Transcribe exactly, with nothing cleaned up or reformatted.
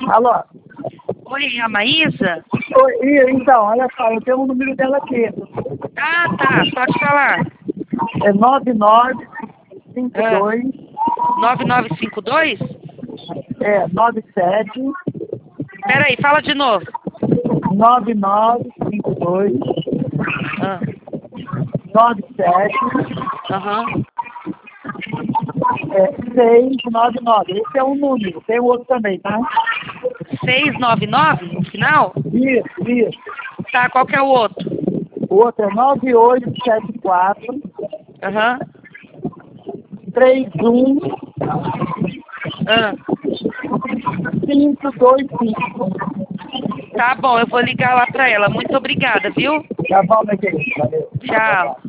Alô? Oi, a Maísa? Oi, então, olha só, eu tenho o número dela aqui. Ah, tá, pode falar. É nove nove cinco dois. Ah, nove nove cinco dois? É, nove sete. Peraí, fala de novo. nove nove cinco dois. Ah, nove sete. aham. É, seis nove nove. Esse é um número, tem o outro também, tá? seiscentos e noventa e nove no final? Isso, isso. Tá, qual que é o outro? O outro é nove oito sete quatro. Aham. três um Ah, cinco dois cinco. tá bom, eu vou ligar lá pra ela. Muito obrigada, viu? Tá bom, meu querido? Valeu. Tchau.